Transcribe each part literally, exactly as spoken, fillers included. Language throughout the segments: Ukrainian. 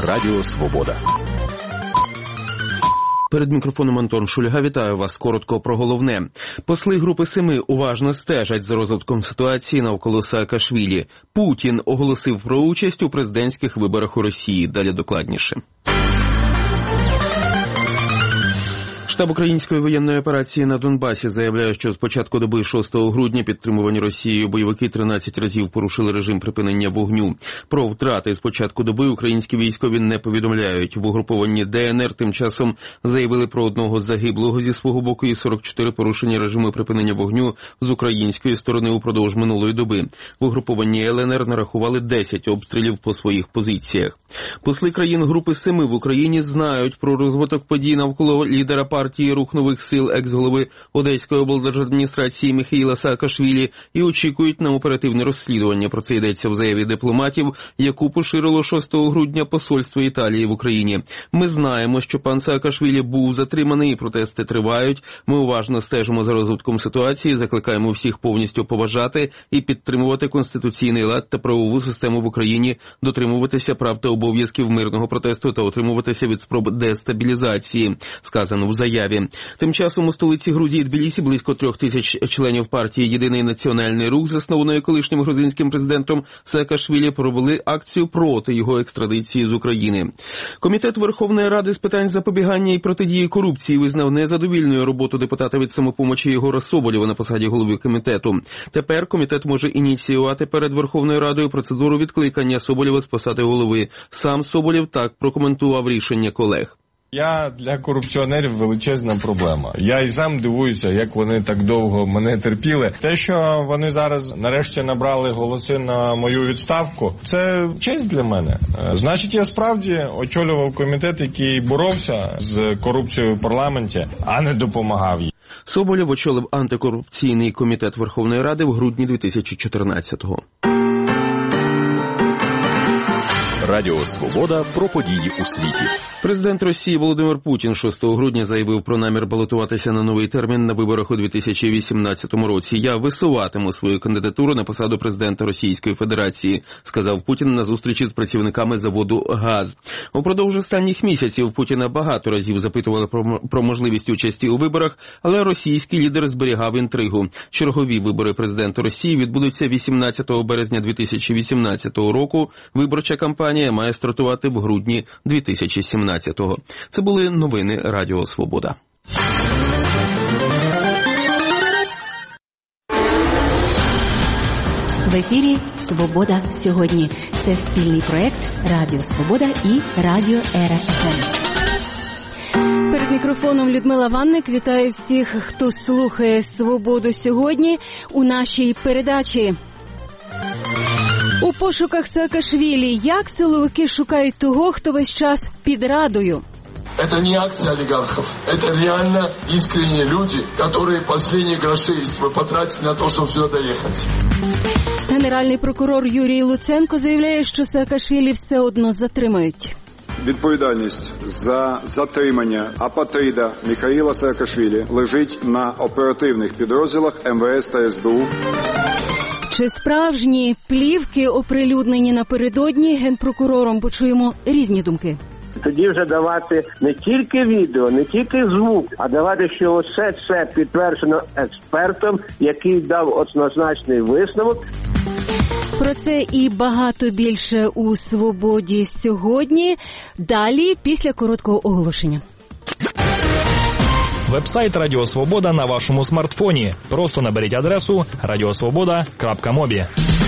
Радіо Свобода. Перед мікрофоном Антон Шульга. Вітаю вас. Коротко про головне. Посли Групи Семи уважно стежать за розвитком ситуації навколо Саакашвілі. Путін оголосив про участь у президентських виборах у Росії. Далі докладніше. Штаб української воєнної операції на Донбасі заявляє, що з початку доби шостого грудня підтримувані Росією бойовики тринадцять разів порушили режим припинення вогню. Про втрати з початку доби українські військові не повідомляють. В угрупованні ДНР тим часом заявили про одного загиблого зі свого боку і сорок чотири порушення режиму припинення вогню з української сторони упродовж минулої доби. В угрупованні ЛНР нарахували десять обстрілів по своїх позиціях. Посли країн Групи Семи в Україні знають про розвиток подій навколо лідера партії партії «Рух нових сил» екс-голови Одеської облдержадміністрації Міхеїла Саакашвілі і очікують на оперативне розслідування. Про це йдеться в заяві дипломатів, яку поширило шостого грудня посольство Італії в Україні. Ми знаємо, що пан Саакашвілі був затриманий і протести тривають. Ми уважно стежимо за розвитком ситуації, закликаємо всіх повністю поважати і підтримувати конституційний лад та правову систему в Україні, дотримуватися прав та обов'язків мирного протесту та утримуватися від спроб дестабілізації, сказано в заяві. Тим часом у столиці Грузії Тбілісі близько трьох тисяч членів партії «Єдиний національний рух», заснованої колишнім грузинським президентом Саакашвілі, провели акцію проти його екстрадиції з України. Комітет Верховної Ради з питань запобігання і протидії корупції визнав незадовільною роботу депутата від «Самопомочі» Єгора Соболєва на посаді голови комітету. Тепер комітет може ініціювати перед Верховною Радою процедуру відкликання Соболєва з посади голови. Сам Соболєв так прокоментував рішення колег. Я для корупціонерів величезна проблема. Я і сам дивуюся, як вони так довго мене терпіли. Те, що вони зараз нарешті набрали голоси на мою відставку, це честь для мене. Значить, я справді очолював комітет, який боровся з корупцією в парламенті, а не допомагав їй. Соболєв очолив антикорупційний комітет Верховної Ради в грудні дві тисячі чотирнадцятого. Радіо Свобода про події у світі. Президент Росії Володимир Путін шостого грудня заявив про намір балотуватися на новий термін на виборах у дві тисячі вісімнадцятому році. «Я висуватиму свою кандидатуру на посаду президента Російської Федерації», сказав Путін на зустрічі з працівниками заводу «ГАЗ». Упродовж останніх місяців Путіна багато разів запитували про, про можливість участі у виборах, але російський лідер зберігав інтригу. Чергові вибори президента Росії відбудуться вісімнадцятого березня дві тисячі вісімнадцятого року. Виборча кампанія має стартувати в грудні дві тисячі сімнадцятого. Це були новини Радіо Свобода. В ефірі «Свобода сьогодні». Це спільний проект Радіо Свобода і Радіо ЕРФ. Перед мікрофоном Людмила Ванник. Вітаю всіх, хто слухає «Свободу сьогодні» у нашій передачі. У пошуках Саакашвілі. Як силовики шукають того, хто весь час під Радою? Это не акция олигархов. Это реально искренние люди, которые последние гроши потратили на то, чтобы сюда доехать. Генеральний прокурор Юрій Луценко заявляє, що Саакашвілі все одно затримають. Відповідальність за затримання апатрида Міхеїла Саакашвілі лежить на оперативних підрозділах ем ве ес та ес бе у. Чи справжні плівки оприлюднені напередодні? Генпрокурором почуємо різні думки. Тоді вже давати не тільки відео, не тільки звук, а давати, що все це підтверджено експертом, який дав однозначний висновок. Про це і багато більше у «Свободі сьогодні». Далі, після короткого оголошення. Веб-сайт Радіо Свобода на вашому смартфоні. Просто наберіть адресу радіосвобода крапка мобі.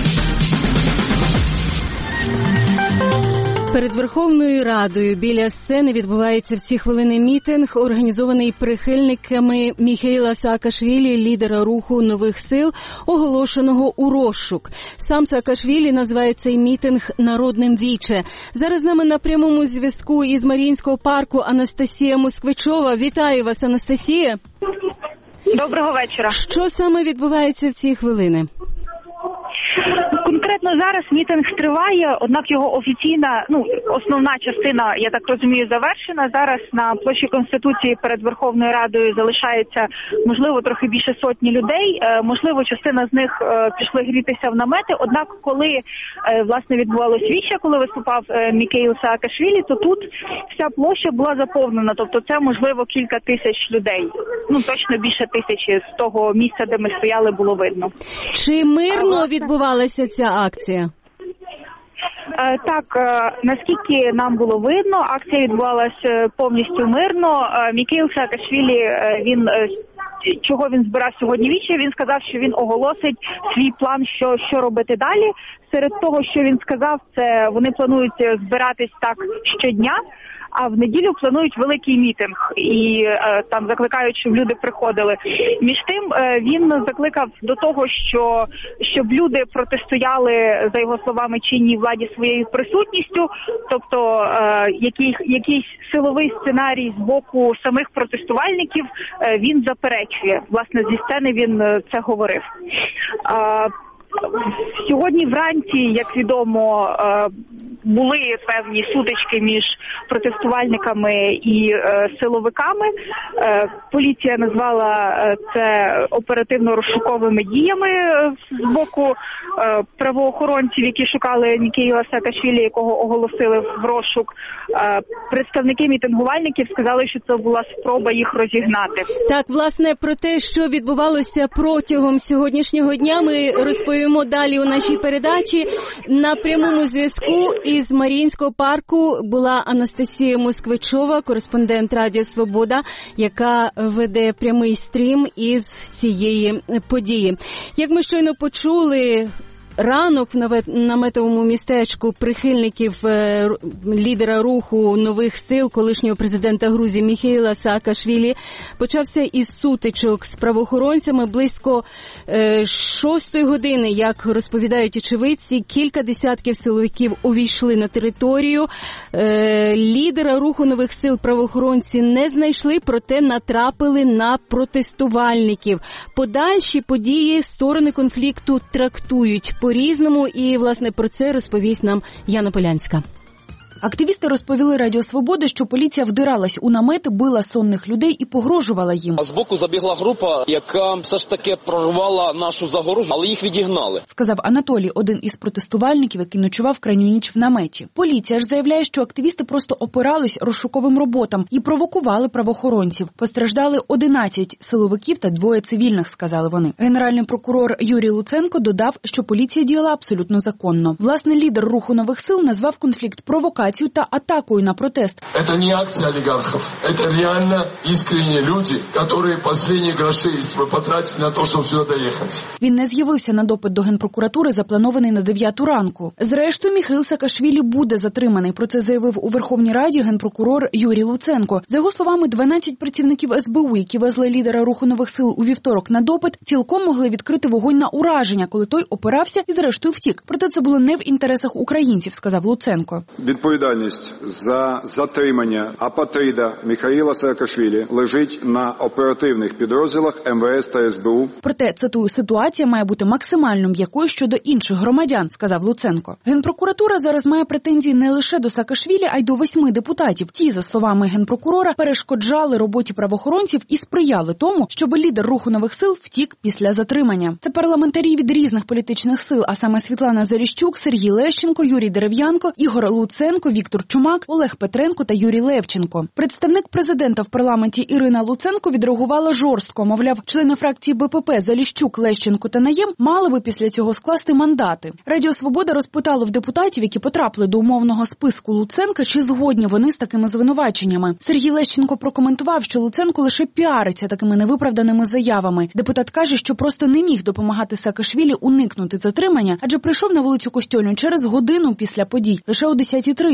Перед Верховною Радою біля сцени відбувається в ці хвилини мітинг, організований прихильниками Міхеїла Саакашвілі, лідера руху нових сил, оголошеного у розшук. Сам Саакашвілі називає цей мітинг «Народним віче». Зараз з нами на прямому зв'язку із Маріїнського парку Анастасія Москвичова. Вітаю вас, Анастасія. Доброго вечора. Що саме відбувається в ці хвилини? Конкретно Ну, зараз мітинг триває, однак його офіційна, ну, основна частина, я так розумію, завершена. Зараз на площі Конституції перед Верховною Радою залишається, можливо, трохи більше сотні людей. Можливо, частина з них пішли грітися в намети. Однак, коли, власне, відбувалось віче, коли виступав Міхеїл Саакашвілі, то тут вся площа була заповнена. Тобто це, можливо, кілька тисяч людей. Ну, точно більше тисячі з того місця, де ми стояли, було видно. Чи мирно відбувалася ця акція? Так, наскільки нам було видно, акція відбувалася повністю мирно. Міхеїл Саакашвілі, він, чого він збирав сьогодні віче, він сказав, що він оголосить свій план, що, що робити далі. Серед того, що він сказав, це вони планують збиратись так щодня, а в неділю планують великий мітинг і е, там закликають, щоб люди приходили. Між тим е, він закликав до того, що щоб люди протистояли, за його словами, чинній владі своєю присутністю, тобто е, який, якийсь силовий сценарій з боку самих протестувальників е, він заперечує. Власне, зі сцени він е, це говорив. Е, Сьогодні вранці, як відомо, були певні сутички між протестувальниками і силовиками. Поліція назвала це оперативно-розшуковими діями з боку правоохоронців, які шукали Міхеїла Саакашвілі, якого оголосили в розшук. Представники мітингувальників сказали, що це була спроба їх розігнати. Так, власне, про те, що відбувалося протягом сьогоднішнього дня, ми розповімо далі у нашій передачі. На прямому зв'язку із Маріїнського парку була Анастасія Москвичова, кореспондент Радіо Свобода, яка веде прямий стрім із цієї події. Як ми щойно почули, ранок в наметовому містечку прихильників е, лідера руху нових сил, колишнього президента Грузії Міхеїла Саакашвілі, почався із сутичок з правоохоронцями. Близько е, шостої години, як розповідають очевидці, кілька десятків силовиків увійшли на територію. Е, лідера руху нових сил правоохоронці не знайшли, проте натрапили на протестувальників. Подальші події сторони конфлікту трактують по-різному, і, власне, про це розповість нам Яна Полянська. Активісти розповіли Радіо Свобода, що поліція вдиралась у намети, била сонних людей і погрожувала їм. А збоку забігла група, яка все ж таки прорвала нашу загорожу, але їх відігнали. Сказав Анатолій, один із протестувальників, який ночував крайню ніч в наметі. Поліція ж заявляє, що активісти просто опирались розшуковим роботам і провокували правоохоронців. Постраждали одинадцять силовиків та двоє цивільних, сказали вони. Генеральний прокурор Юрій Луценко додав, що поліція діяла абсолютно законно. Власне, лідер руху нових сил назвав конфлікт провокацією та атакою на протест. Это не акция олигархов, это реально искренние люди, которые последние гроши потратили на то, чтобы сюда доехать. Він не з'явився на допит до Генпрокуратури, запланований на дев'яту ранку. Зрештою, Міхеїл Саакашвілі буде затриманий. Про це заявив у Верховній Раді генпрокурор Юрій Луценко. За його словами, дванадцять працівників ес бе у, які везли лідера руху нових сил у вівторок на допит, цілком могли відкрити вогонь на ураження, коли той опирався і зрештою втік. Проте це було не в інтересах українців, сказав Луценко. Відповідальність за затримання апатрида Міхеїла Саакашвілі лежить на оперативних підрозділах ем ве ес та ес бе у. Проте, цитую, ситуація має бути максимально м'якою щодо інших громадян, сказав Луценко. Генпрокуратура зараз має претензії не лише до Саакашвілі, а й до восьми депутатів. Ті, за словами генпрокурора, перешкоджали роботі правоохоронців і сприяли тому, щоб лідер руху нових сил втік після затримання. Це парламентарі від різних політичних сил, а саме Світлана Заліщук, Сергій Лещенко, Юрій Дерев'янко, Ігор Луценко, Віктор Чумак, Олег Петренко та Юрій Левченко. Представник президента в парламенті Ірина Луценко відреагувала жорстко. Мовляв, члени фракції Бе Пе Пе Заліщук, Лещенко та Наєм мали би після цього скласти мандати. Радіо Свобода розпитало в депутатів, які потрапили до умовного списку Луценка, чи згодні вони з такими звинуваченнями. Сергій Лещенко прокоментував, що Луценко лише піариться такими невиправданими заявами. Депутат каже, що просто не міг допомагати Саакашвілі уникнути затримання, адже прийшов на вулицю Костьольну через годину після подій, лише о десятій тридцять.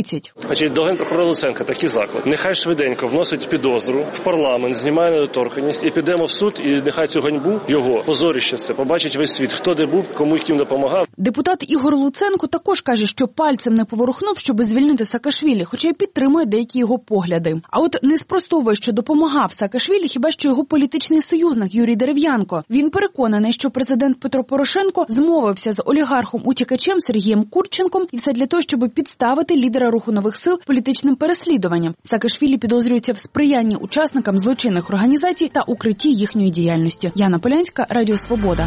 тридцять. Значить, до Генпрокурора Луценка такий заклик. Нехай швиденько вносить підозру в парламент, знімає недоторканність і підемо в суд, і нехай цю ганьбу, його позоріще це, побачить весь світ, хто де був, кому і ким допомагав. Депутат Ігор Луценко також каже, що пальцем не поворухнув, щоб звільнити Саакашвілі, хоча й підтримує деякі його погляди. А от не спростовує, що допомагав Саакашвілі хіба що його політичний союзник Юрій Дерев'янко. Він переконаний, що президент Петро Порошенко змовився з олігархом-утікачем Сергієм Курченком і все для того, щоб підставити лідера Руху нових сил політичним переслідуванням. Саакашвілі підозрюється в сприянні учасникам злочинних організацій та укритті їхньої діяльності. Яна Полянська, Радіо Свобода.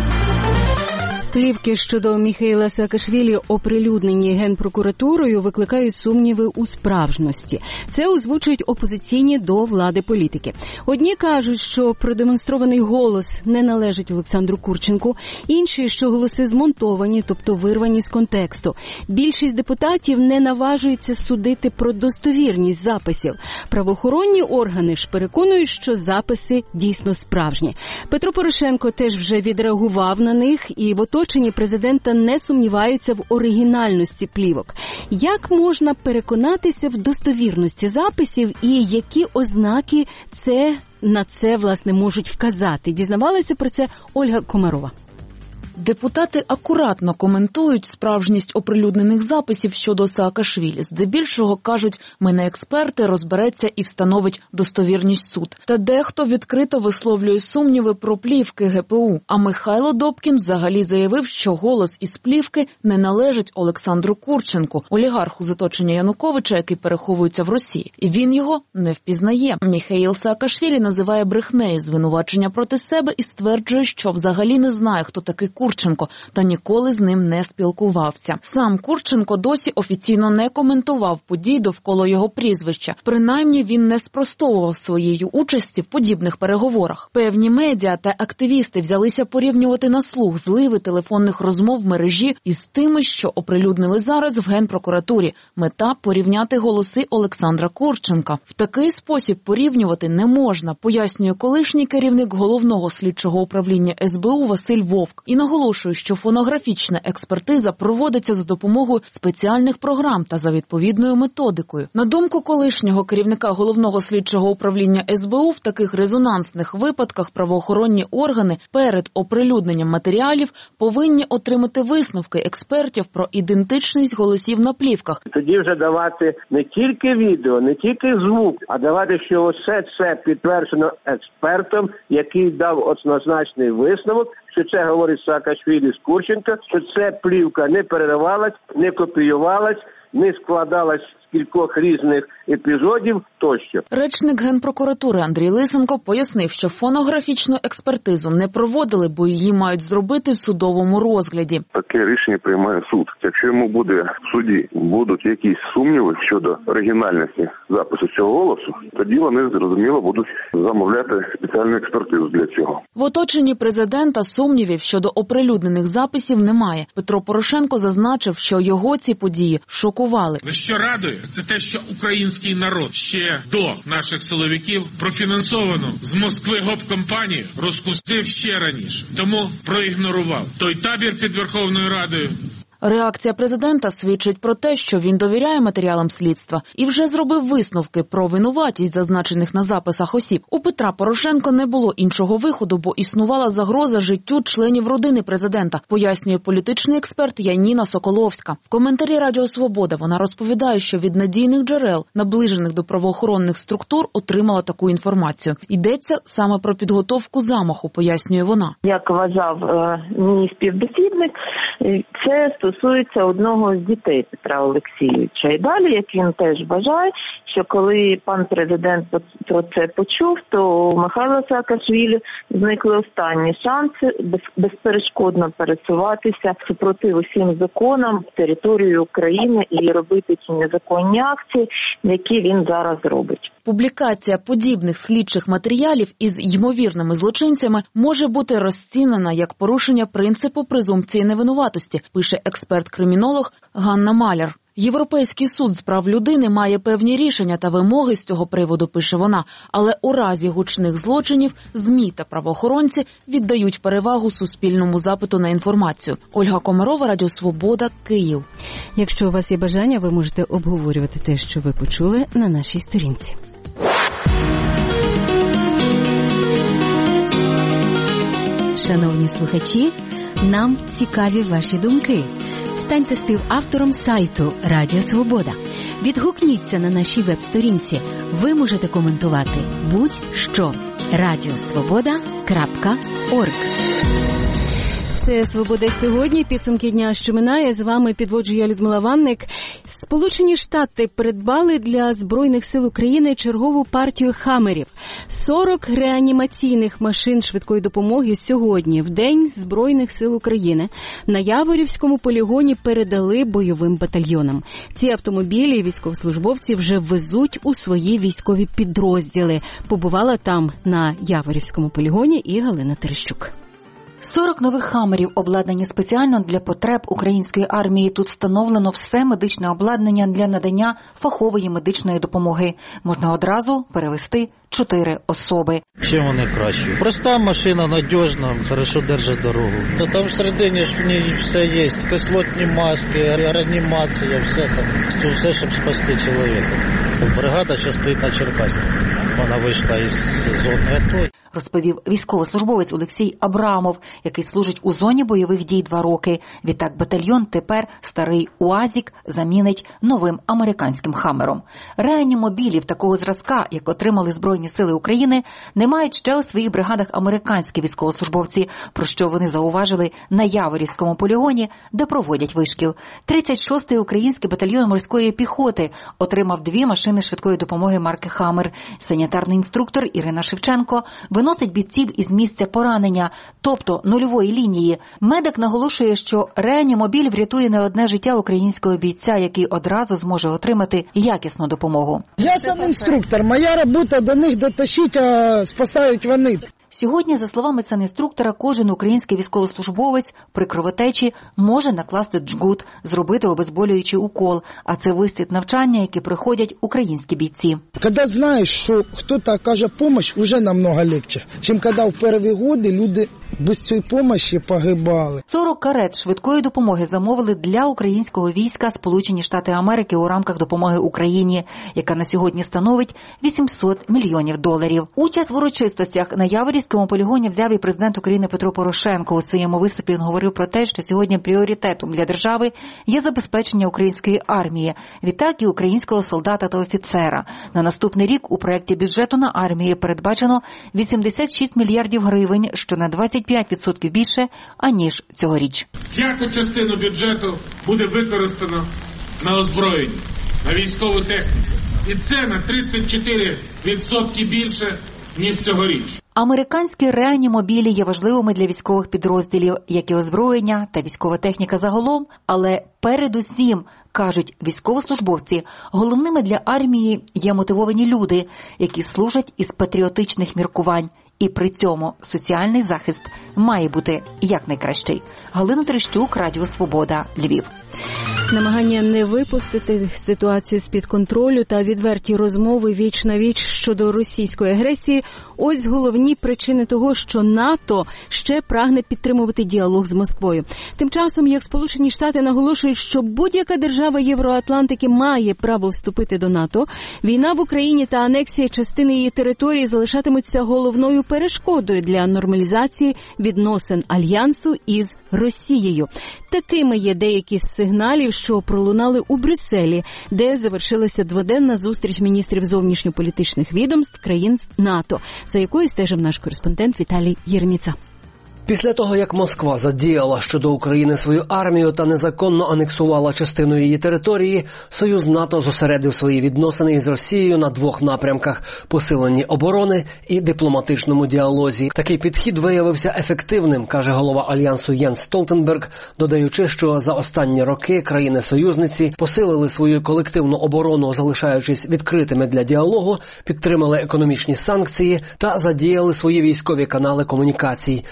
Плівки щодо Міхеїла Саакашвілі, оприлюднені Генпрокуратурою, викликають сумніви у справжності. Це озвучують опозиційні до влади політики. Одні кажуть, що продемонстрований голос не належить Олександру Курченку, інші, що голоси змонтовані, тобто вирвані з контексту. Більшість депутатів не наважується судити про достовірність записів. Правоохоронні органи ж переконують, що записи дійсно справжні. Петро Порошенко теж вже відреагував на них і в оточенні президента не сумніваються в оригінальності плівок. Як можна переконатися в достовірності записів і які ознаки це на це, власне, можуть вказати? Дізнавалася про це Ольга Комарова. Депутати акуратно коментують справжність оприлюднених записів щодо Саакашвілі. Здебільшого кажуть, ми не експерти, розбереться і встановить достовірність суд. Та дехто відкрито висловлює сумніви про плівки ге пе у. А Михайло Добкін взагалі заявив, що голос із плівки не належить Олександру Курченку, олігарху з оточення Януковича, який переховується в Росії. І він його не впізнає. Міхеїл Саакашвілі називає брехнею звинувачення проти себе і стверджує, що взагалі не знає, хто такий Курченко. Курченко та ніколи з ним не спілкувався. Сам Курченко досі офіційно не коментував подій довкола його прізвища. Принаймні він не спростовував своєї участі в подібних переговорах. Певні медіа та активісти взялися порівнювати на слух зливи телефонних розмов в мережі із тими, що оприлюднили зараз в Генпрокуратурі. Мета – порівняти голоси Олександра Курченка. В такий спосіб порівнювати не можна, пояснює колишній керівник Головного слідчого управління ес бе у Василь Вовк. І наголошую, що фонографічна експертиза проводиться за допомогою спеціальних програм та за відповідною методикою. На думку колишнього керівника Головного слідчого управління ес бе у, в таких резонансних випадках правоохоронні органи перед оприлюдненням матеріалів повинні отримати висновки експертів про ідентичність голосів на плівках. Тоді вже давати не тільки відео, не тільки звук, а давати, що все це підтверджено експертом, який дав однозначний висновок, що це говорить Саакашвілі з Курченка, що це плівка не переривалась, не копіювалась, не складалась з кількох різних епізодів тощо. Речник Генпрокуратури Андрій Лисенко пояснив, що фонографічну експертизу не проводили, бо її мають зробити в судовому розгляді. Таке рішення приймає суд. Якщо йому буде в суді будуть якісь сумніви щодо оригінальності запису цього голосу, тоді вони, зрозуміло, будуть замовляти спеціальну експертизу для цього. В оточенні президента сумнівів щодо оприлюднених записів немає. Петро Порошенко зазначив, що його ці події шокували. Що радує, це те, що український народ ще до наших силовиків профінансовану з Москви гоп-компанію розкусив ще раніше. Тому проігнорував той табір під Верховною Радою. Реакція президента свідчить про те, що він довіряє матеріалам слідства і вже зробив висновки про винуватість зазначених на записах осіб. У Петра Порошенка не було іншого виходу, бо існувала загроза життю членів родини президента, пояснює політичний експерт Яніна Соколовська. В коментарі Радіо Свобода вона розповідає, що від надійних джерел, наближених до правоохоронних структур, отримала таку інформацію. Йдеться саме про підготовку замаху, пояснює вона. Як вважав е, мій співбесідник, це стосується одного з дітей Петра Олексійовича. І далі, як він теж вважає, що коли пан президент про це почув, то у Михайла Саакашвілі зникли останні шанси без, безперешкодно пересуватися супротив усім законам території України і робити ті незаконні акції, які він зараз робить. Публікація подібних слідчих матеріалів із ймовірними злочинцями може бути розцінена як порушення принципу презумпції невинуватості, пише експерт-кримінолог Ганна Маляр. Європейський суд з прав людини має певні рішення та вимоги з цього приводу, пише вона. Але у разі гучних злочинів ЗМІ та правоохоронці віддають перевагу суспільному запиту на інформацію. Ольга Комарова, Радіо Свобода, Київ. Якщо у вас є бажання, ви можете обговорювати те, що ви почули на нашій сторінці. Шановні слухачі, нам цікаві ваші думки. Станьте співавтором сайту Радіо Свобода. Відгукніться на нашій веб-сторінці. Ви можете коментувати будь-що. радіосвобода крапка орг. Це «Свобода сьогодні». Підсумки дня, що минає. З вами підводжу я, Людмила Ванник. Сполучені Штати придбали для Збройних сил України чергову партію «Хаммерів». сорок реанімаційних машин швидкої допомоги сьогодні, в День Збройних сил України, на Яворівському полігоні передали бойовим батальйонам. Ці автомобілі військовослужбовці вже везуть у свої військові підрозділи. Побувала там на Яворівському полігоні і Галина Терещук. сорок нових «Хаммерів» обладнані спеціально для потреб української армії. Тут встановлено все медичне обладнання для надання фахової медичної допомоги. Можна одразу перевести чотири особи. Чим вони кращі? Проста машина, надіжна, хорошо держить дорогу. Та там всередині ж в ній все є. Кислотні маски, реанімація, все там. Все, щоб спасти чоловіка. Бригада зараз стоїть на Черкасі. Вона вийшла із зони АТО. Розповів військовослужбовець Олексій Абрамов, який служить у зоні бойових дій два роки. Відтак батальйон тепер старий УАЗик замінить новим американським «Хаммером». Реанімобілів такого зразка, як отримали Збройні сили України, не мають ще у своїх бригадах американські військовослужбовці, про що вони зауважили на Яворівському полігоні, де проводять вишкіл. тридцять шостий український батальйон морської піхоти отримав дві машини швидкої допомоги марки «Хаммер». Санітарний інструктор Ірина Шевченко виносить бійців із місця поранення, тобто нульової лінії. Медик наголошує, що реанімобіль врятує не одне життя українського бійця, який одразу зможе отримати якісну допомогу. Я сам інструктор, моя робота до них дотащити, а спасають вони. Сьогодні, за словами санінструктора, кожен український військовослужбовець при кровотечі може накласти джгут, зробити обезболюючий укол, а це вислід навчання, які проходять українські бійці. Коли знаєш, що хтось окаже допомогу, вже намного легше, ніж коли в перші роки люди без цієї допомоги погибали. сорок карет швидкої допомоги замовили для українського війська Сполучені Штати Америки у рамках допомоги Україні, яка на сьогодні становить вісімсот мільйонів доларів. Участь в урочистостях на Яворівському полігоні взяв і президент України Петро Порошенко. У своєму виступі він говорив про те, що сьогодні пріоритетом для держави є забезпечення української армії, відтак і українського солдата та офіцера. На наступний рік у проєкті бюджету на армію передбачено вісімдесят шість мільярдів гривень, що на двадцять п'ять відсотків більше, аніж цьогоріч. П'яту частину бюджету буде використано на озброєння, на військову техніку. І це на тридцять чотири відсотки більше, ніж цьогоріч. Американські реанімобілі є важливими для військових підрозділів, як і озброєння та військова техніка загалом, але передусім, кажуть військовослужбовці, головними для армії є мотивовані люди, які служать із патріотичних міркувань. І при цьому соціальний захист має бути якнайкращий. Галина Терещук, Радіо Свобода, Львів. Намагання не випустити ситуацію з-під контролю та відверті розмови віч-на-віч щодо російської агресії – ось головні причини того, що НАТО ще прагне підтримувати діалог з Москвою. Тим часом, як Сполучені Штати наголошують, що будь-яка держава Євроатлантики має право вступити до НАТО, війна в Україні та анексія частини її території залишатимуться головною перешкодою для нормалізації відносин Альянсу із Росією. Такими є деякі з сигналів, що пролунали у Брюсселі, де завершилася дводенна зустріч міністрів зовнішньополітичних відомств країн НАТО, за якою стежив наш кореспондент Віталій Єрміца. Після того, як Москва задіяла щодо України свою армію та незаконно анексувала частину її території, Союз НАТО зосередив свої відносини із Росією на двох напрямках – посиленні оборони і дипломатичному діалозі. Такий підхід виявився ефективним, каже голова Альянсу Єнс Столтенберг, додаючи, що за останні роки країни-союзниці посилили свою колективну оборону, залишаючись відкритими для діалогу, підтримали економічні санкції та задіяли свої військові канали комунікацій. Водночас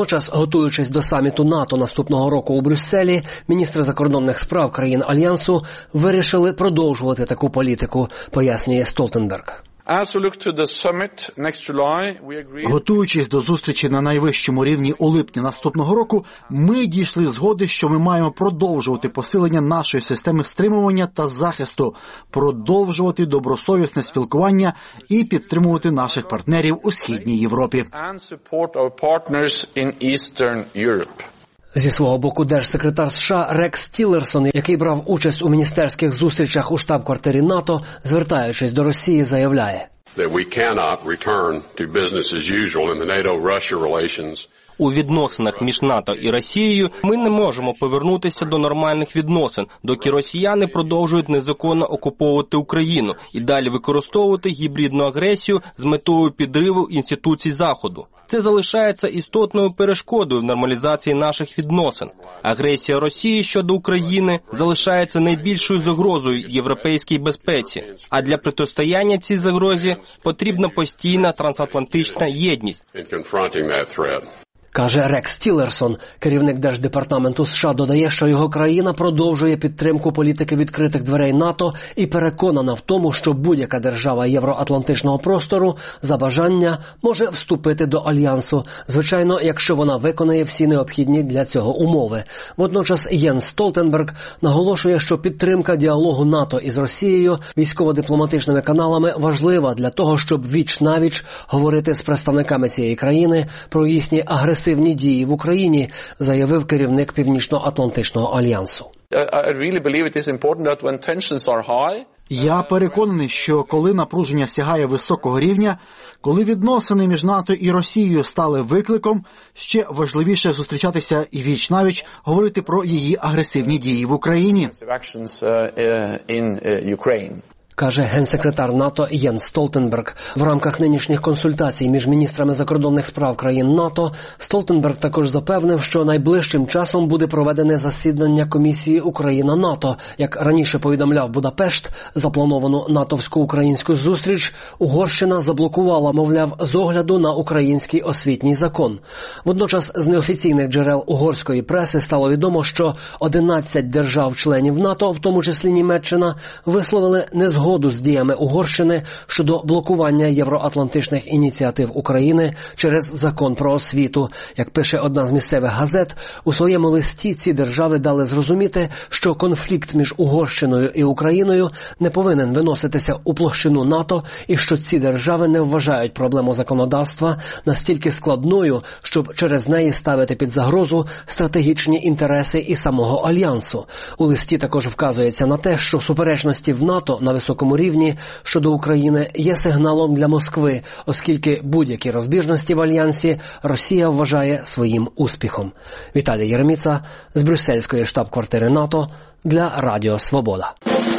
Водночас, готуючись до саміту НАТО наступного року у Брюсселі, міністри закордонних справ країн Альянсу вирішили продовжувати таку політику, пояснює Столтенберг. Готуючись до зустрічі на найвищому рівні у липні наступного року, ми дійшли згоди, що ми маємо продовжувати посилення нашої системи стримування та захисту, продовжувати добросовісне спілкування і підтримувати наших партнерів у Східній Європі. Зі свого боку, держсекретар США Рекс Тіллерсон, який брав участь у міністерських зустрічах у штаб-квартирі НАТО, звертаючись до Росії, заявляє: у відносинах між НАТО і Росією ми не можемо повернутися до нормальних відносин, доки росіяни продовжують незаконно окуповувати Україну і далі використовувати гібридну агресію з метою підриву інституцій Заходу. Це залишається істотною перешкодою в нормалізації наших відносин. Агресія Росії щодо України залишається найбільшою загрозою європейській безпеці. А для протистояння цій загрозі потрібна постійна трансатлантична єдність. Каже Рекс Тіллерсон. Керівник Держдепартаменту США додає, що його країна продовжує підтримку політики відкритих дверей НАТО і переконана в тому, що будь-яка держава євроатлантичного простору за бажання може вступити до Альянсу, звичайно, якщо вона виконає всі необхідні для цього умови. Водночас Єнс Столтенберг наголошує, що підтримка діалогу НАТО із Росією військово-дипломатичними каналами важлива для того, щоб віч-навіч говорити з представниками цієї країни про їхні агресивні агресивні дії в Україні, заявив керівник Північно-Атлантичного альянсу. Я переконаний, що коли напруження сягає високого рівня, коли відносини між НАТО і Росією стали викликом, ще важливіше зустрічатися і віч-навіч говорити про її агресивні дії в Україні. Каже генсекретар НАТО Єнс Столтенберг. В рамках нинішніх консультацій між міністрами закордонних справ країн НАТО Столтенберг також запевнив, що найближчим часом буде проведене засідання комісії Україна-НАТО. Як раніше повідомляв Будапешт, заплановану натовсько-українську зустріч Угорщина заблокувала, мовляв, з огляду на український освітній закон. Водночас з неофіційних джерел угорської преси стало відомо, що одинадцять держав-членів НАТО, в тому числі Німеччина, висловили незгоду згоду з діями Угорщини щодо блокування євроатлантичних ініціатив України через закон про освіту. Як пише одна з місцевих газет, у своєму листі ці держави дали зрозуміти, що конфлікт між Угорщиною і Україною не повинен виноситися у площину НАТО і що ці держави не вважають проблему законодавства настільки складною, щоб через неї ставити під загрозу стратегічні інтереси і самого Альянсу. У листі також вказується на те, що суперечності в НАТО на високому рівні щодо України є сигналом для Москви, оскільки будь-які розбіжності в Альянсі Росія вважає своїм успіхом. Віталій Єреміца з брюссельської штаб-квартири НАТО для Радіо Свобода.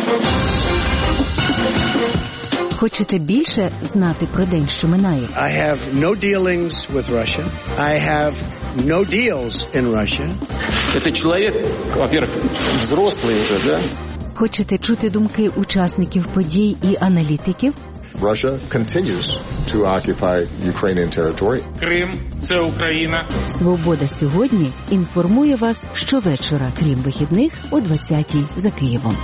Хочете більше знати про день, що минає? I have no dealings with Russia. I have no deals in Russia. Это человек, во-первых, взрослый уже, да? Хочете чути думки учасників подій і аналітиків? Russia continues to occupy Ukrainian territory. Крим – це Україна. Свобода сьогодні інформує вас щовечора, крім вихідних, о двадцятій за Києвом.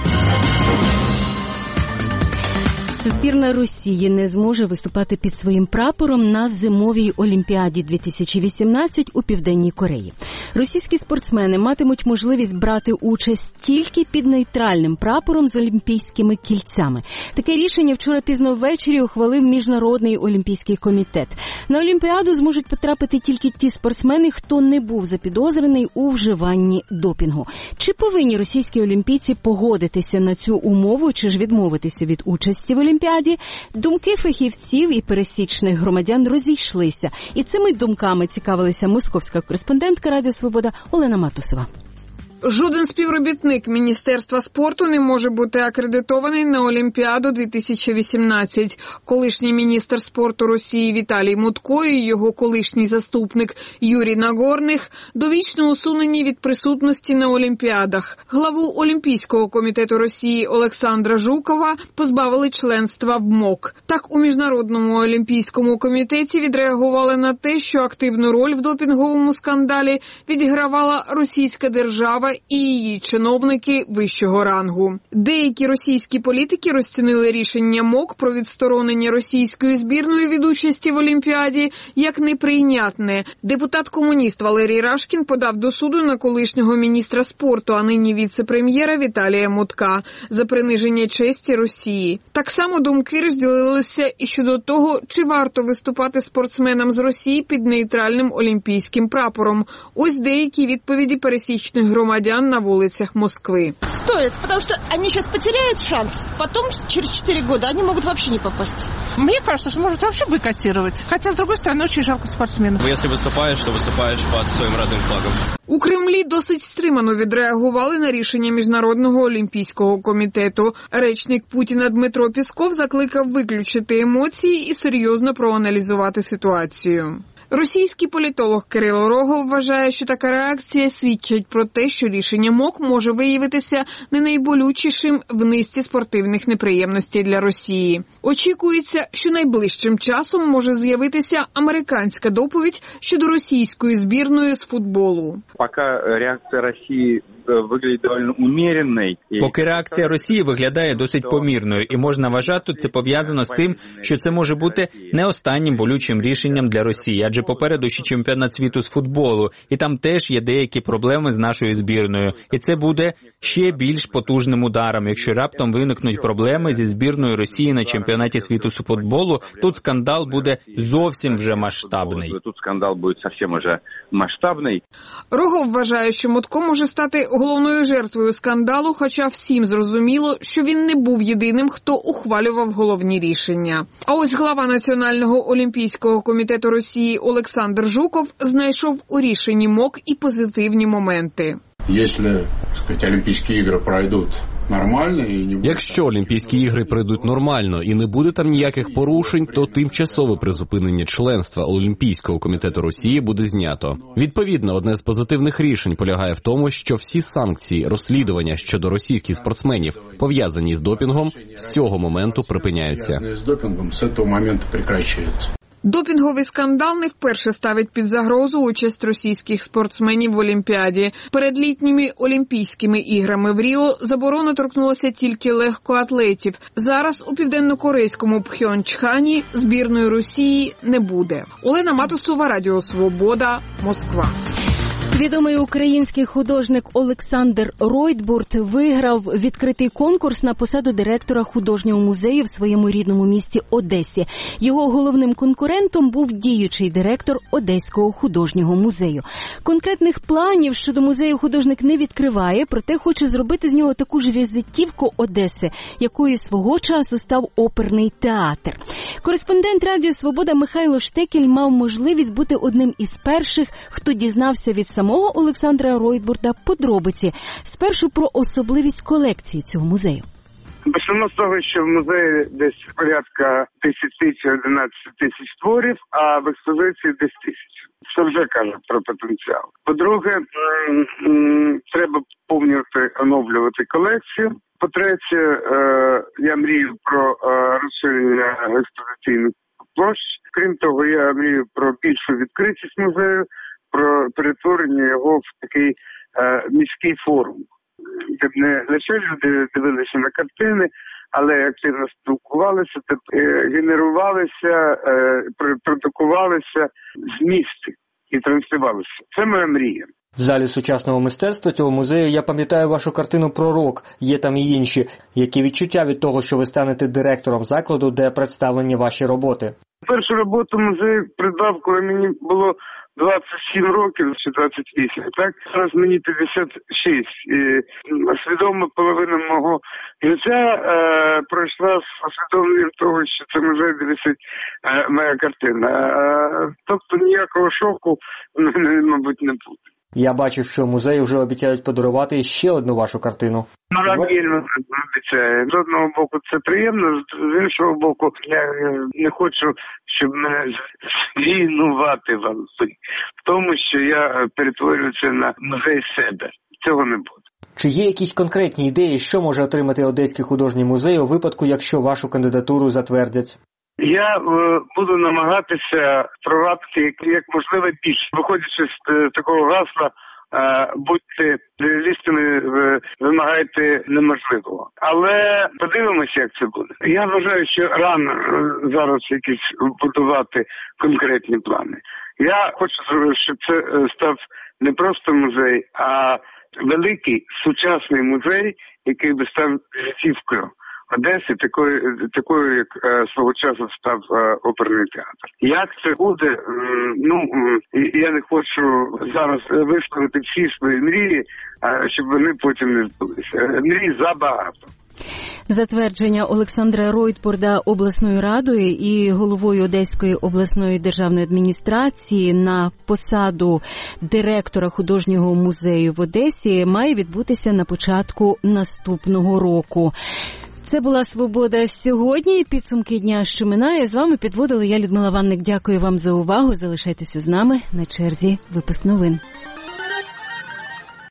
Збірна Росії не зможе виступати під своїм прапором на зимовій Олімпіаді дві тисячі вісімнадцять у Південній Кореї. Російські спортсмени матимуть можливість брати участь тільки під нейтральним прапором з олімпійськими кільцями. Таке рішення вчора пізно ввечері ухвалив Міжнародний олімпійський комітет. На Олімпіаду зможуть потрапити тільки ті спортсмени, хто не був запідозрений у вживанні допінгу. Чи повинні російські олімпійці погодитися на цю умову, чи ж відмовитися від участі в Олімпіаді? Думки фахівців і пересічних громадян розійшлися. І цими думками цікавилася московська кореспондентка Радіо Свобода Олена Матусова. Жоден співробітник Міністерства спорту не може бути акредитований на Олімпіаду дві тисячі вісімнадцять. Колишній міністр спорту Росії Віталій Мутко і його колишній заступник Юрій Нагорних довічно усунені від присутності на Олімпіадах. Главу Олімпійського комітету Росії Олександра Жукова позбавили членства в МОК. Так, у Міжнародному олімпійському комітеті відреагували на те, що активну роль в допінговому скандалі відігравала російська держава і її чиновники вищого рангу. Деякі російські політики розцінили рішення МОК про відсторонення російської збірної від участі в Олімпіаді як неприйнятне. Депутат-комуніст Валерій Рашкін подав до суду на колишнього міністра спорту, а нині віце-прем'єра Віталія Мутка за приниження честі Росії. Так само думки розділилися і щодо того, чи варто виступати спортсменам з Росії під нейтральним олімпійським прапором. Ось деякі відповіді пересічних громадян на вулицях Москви. Стоит, потому что они сейчас потеряют шанс. Потом, через четыре года, они могут вообще не попасть. Мне кажется, что может вообще бойкотировать. Хотя, с другой стороны, очень жалко спортсменов. Если выступаешь, то выступаешь под своим родным флагом. У Кремлі досить стримано відреагували на рішення Міжнародного олімпійського комітету. Речник Путіна Дмитро Пісков закликав виключити емоції і серйозно проаналізувати ситуацію. Російський політолог Кирило Рогов вважає, що така реакція свідчить про те, що рішення МОК може виявитися не найболючішим в низці спортивних неприємностей для Росії. Очікується, що найближчим часом може з'явитися американська доповідь щодо російської збірної з футболу. Поки реакція Росії виглядає доволі уміреною. Поки реакція Росії виглядає досить помірною, і можна вважати, це пов'язано з тим, що це може бути не останнім болючим рішенням для Росії, адже попереду ще чемпіонат світу з футболу, і там теж є деякі проблеми з нашою збірною. І це буде ще більш потужним ударом. Якщо раптом виникнуть проблеми зі збірною Росії на чемпіонаті світу з футболу, тут скандал буде зовсім вже масштабний. Тут скандал буде зовсім вже масштабний. Рогов вважає, що Мутко може стати головною жертвою скандалу, хоча всім зрозуміло, що він не був єдиним, хто ухвалював головні рішення. А ось глава Національного олімпійського комітету Росії Олександр Жуков знайшов у рішенні МОК і позитивні моменти. Якщо, так сказати, Олімпійські ігри пройдуть нормально і не буде... Якщо Олімпійські ігри пройдуть нормально і не буде там ніяких порушень, то тимчасове призупинення членства Олімпійського комітету Росії буде знято. Відповідно, одне з позитивних рішень полягає в тому, що всі санкції, розслідування щодо російських спортсменів, пов'язані з допінгом, з цього моменту припиняються. З допінгом з цього моменту прекращаються. Допінговий скандал не вперше ставить під загрозу участь російських спортсменів в Олімпіаді. Перед літніми Олімпійськими іграми в Ріо заборона торкнулася тільки легкоатлетів. Зараз у південнокорейському Пхьончхані збірної Росії не буде. Олена Матусова, Радіо Свобода, Москва. Відомий український художник Олександр Ройтбурт виграв відкритий конкурс на посаду директора художнього музею в своєму рідному місті Одесі. Його головним конкурентом був діючий директор Одеського художнього музею. Конкретних планів щодо музею художник не відкриває, проте хоче зробити з нього таку ж візитівку Одеси, якою свого часу став оперний театр. Кореспондент Радіо Свобода Михайло Штекель мав можливість бути одним із перших, хто дізнався від самого Олександра Ройтбурта подробиці. Спершу про особливість колекції цього музею. Почнемо з того, що в музеї десь порядка десять-одинадцять тисяч творів, а в експозиції десь тисяч. Це вже каже про потенціал. По-друге, треба повністю оновлювати колекцію. По-третє, я мрію про розширення експозиційних площ. Крім того, я мрію про більшу відкритість музею, про перетворення його в такий міський форум. Щоб не лише люди дивилися на картини, але активно спілкувалися, генерувалися, продукувалися змісти і транслювалися. Це моя мрія. В залі сучасного мистецтва цього музею я пам'ятаю вашу картину «Пророк». Є там і інші. Які відчуття від того, що ви станете директором закладу, де представлені ваші роботи? Першу роботу музей придбав, коли мені було двадцять сім років чи двадцять вісім, так? Зараз мені п'ятдесят шість. І свідома половина мого життя е, пройшла з усвідомленням того, що це музей, де висить е, моя картина. Е, тобто ніякого шоку, мабуть, не буде. Я бачив, що музеї вже обіцяють подарувати ще одну вашу картину. Ну, вільно обіцяє. З одного боку це приємно, з іншого боку я не хочу, щоб мене звинуватили в тому, що я перетворююся на музей себе. Цього не буде. Чи є якісь конкретні ідеї, що може отримати Одеський художній музей у випадку, якщо вашу кандидатуру затвердять? Я е, буду намагатися впровадити як, як можливо більше. Виходячи з е, такого гасла, е, будьте реалістами, е, вимагайте неможливого. Але подивимося, як це буде. Я вважаю, що рано е, зараз якісь будувати конкретні плани. Я хочу, щоб це е, став не просто музей, а великий сучасний музей, який би став життівкою Одеси, такою, такою, як е, свого часу став е, оперний театр. Як це буде, е, ну, е, я не хочу зараз висловити всі свої мрії, е, щоб вони потім не збулися. Мрій забагато. Затвердження Олександра Ройтбурда обласною радою і головою Одеської обласної державної адміністрації на посаду директора художнього музею в Одесі має відбутися на початку наступного року. Це була «Свобода» сьогодні. Підсумки дня, що минає. З вами підводила я, Людмила Ванник. Дякую вам за увагу. Залишайтеся з нами. На черзі випуск новин.